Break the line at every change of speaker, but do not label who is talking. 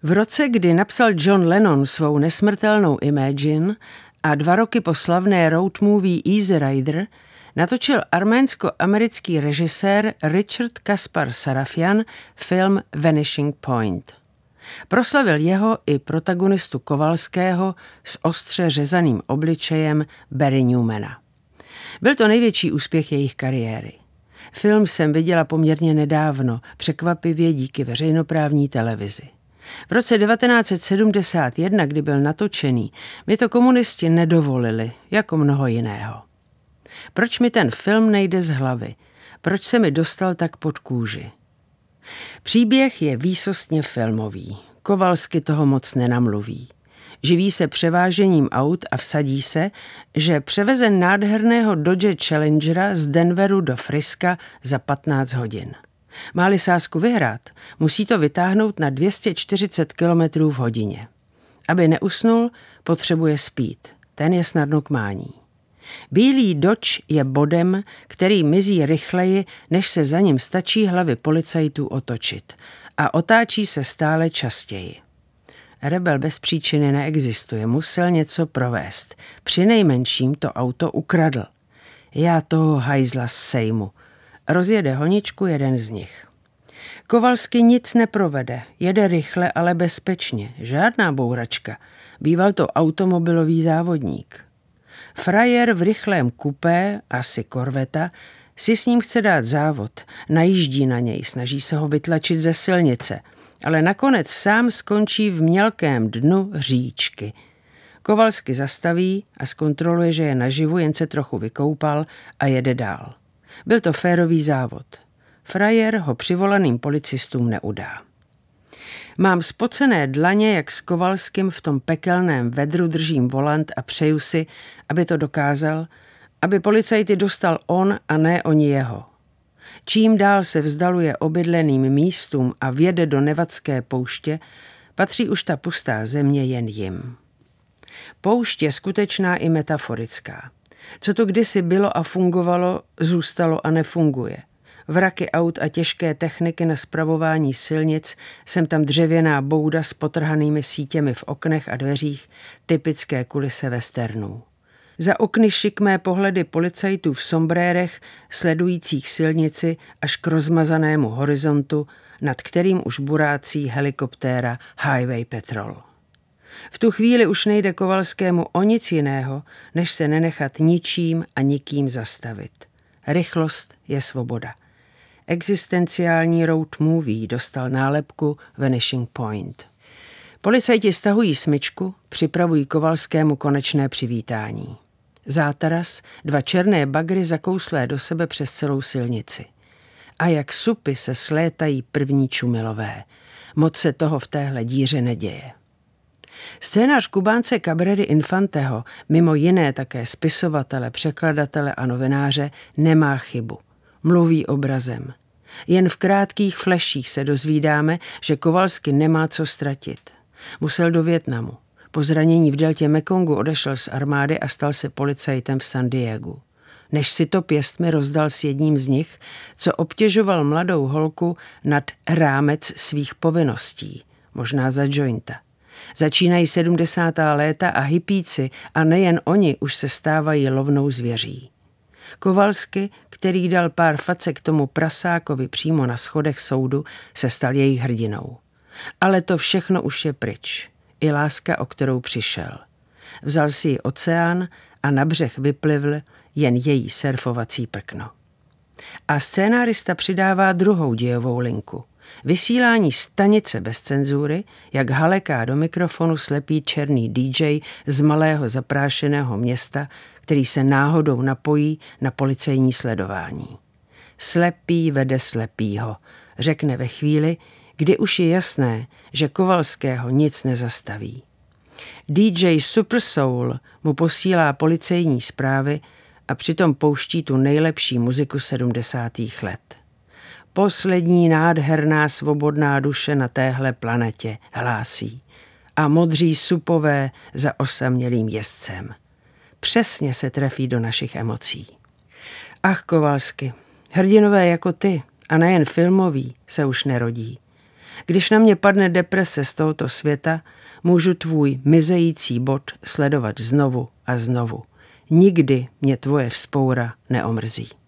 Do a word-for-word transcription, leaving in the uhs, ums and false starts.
V roce, kdy napsal John Lennon svou nesmrtelnou Imagine a dva roky po slavné road movie Easy Rider, natočil arménsko-americký režisér Richard Kaspar Sarafian film Vanishing Point. Proslavil jeho i protagonistu Kovalského s ostře řezaným obličejem Barry Newmana. Byl to největší úspěch jejich kariéry. Film jsem viděla poměrně nedávno, překvapivě díky veřejnoprávní televizi. V roce devatenáct set sedmdesát jedna, kdy byl natočený, mi to komunisti nedovolili, jako mnoho jiného. Proč mi ten film nejde z hlavy? Proč se mi dostal tak pod kůži? Příběh je výsostně filmový. Kovalsky toho moc nenamluví. Živí se převážením aut a vsadí se, že převeze nádherného Dodge Challengera z Denveru do Friska za patnáct hodin. Má-li sázku vyhrát, musí to vytáhnout na dvě stě čtyřicet kilometrů v hodině. Aby neusnul, potřebuje spít. Ten je snadno k mání. Bílý Dodge je bodem, který mizí rychleji, než se za ním stačí hlavy policajtů otočit, a otáčí se stále častěji. Rebel bez příčiny neexistuje, musel něco provést. Přinejmenším to auto ukradl. Já toho hajzla sejmu. Rozjede honičku jeden z nich. Kovalsky nic neprovede, jede rychle, ale bezpečně, žádná bouračka. Býval to automobilový závodník. Frajer v rychlém kupé, asi korveta, si s ním chce dát závod, najíždí na něj, snaží se ho vytlačit ze silnice, ale nakonec sám skončí v mělkém dnu říčky. Kovalsky zastaví a zkontroluje, že je naživu, jen se trochu vykoupal a jede dál. Byl to férový závod. Frajer ho přivolaným policistům neudá. Mám spocené dlaně, jak s Kovalským v tom pekelném vedru držím volant a přeju si, aby to dokázal, aby policajty dostal on a ne oni jeho. Čím dál se vzdaluje obydleným místům a vjede do nevadské pouště, patří už ta pustá země jen jim. Poušť je skutečná i metaforická. Co to kdysi bylo a fungovalo, zůstalo a nefunguje. Vraky aut a těžké techniky na spravování silnic, sem tam dřevěná bouda s potrhanými sítěmi v oknech a dveřích, typické kulise westernů. Za okny šikmé pohledy policajtů v sombrérech, sledujících silnici až k rozmazanému horizontu, nad kterým už burácí helikoptéra Highway Patrol. V tu chvíli už nejde Kovalskému o nic jiného, než se nenechat ničím a nikým zastavit. Rychlost je svoboda. Existenciální road movie dostal nálepku Vanishing Point. Policajti stahují smyčku, připravují Kovalskému konečné přivítání. Zátaras, dva černé bagry zakouslé do sebe přes celou silnici. A jak supy se slétají první čumilové. Moc se toho v téhle díře neděje. Scénář Kubánce Cabredy Infanteho, mimo jiné také spisovatele, překladatele a novináře, nemá chybu. Mluví obrazem. Jen v krátkých fleších se dozvídáme, že Kovalsky nemá co ztratit. Musel do Vietnamu. Po zranění v deltě Mekongu odešel z armády a stal se policajtem v San Diegu. Než si to pěstmi rozdal s jedním z nich, co obtěžoval mladou holku nad rámec svých povinností, možná za jointa. Začínají sedmdesátá léta a hippíci, a nejen oni, už se stávají lovnou zvěří. Kovalsky, který dal pár facek tomu prasákovi přímo na schodech soudu, se stal jejich hrdinou. Ale to všechno už je pryč. I láska, o kterou přišel. Vzal si ji oceán a na břeh vyplivl jen její surfovací prkno. A scénárista přidává druhou dějovou linku. Vysílání stanice bez cenzury, jak haleká do mikrofonu slepý černý dý džej z malého zaprášeného města, který se náhodou napojí na policejní sledování. Slepý vede slepýho, řekne ve chvíli, kdy už je jasné, že Kovalského nic nezastaví. dý džej Super Soul mu posílá policejní zprávy a přitom pouští tu nejlepší muziku sedmdesátých let. Poslední nádherná svobodná duše na téhle planetě, hlásí. A modří supové za osamělým jezdcem. Přesně se trefí do našich emocí. Ach, Kovalsky, hrdinové jako ty, a nejen filmoví, se už nerodí. Když na mě padne deprese z tohoto světa, můžu tvůj mizející bod sledovat znovu a znovu. Nikdy mě tvoje vzpoura neomrzí.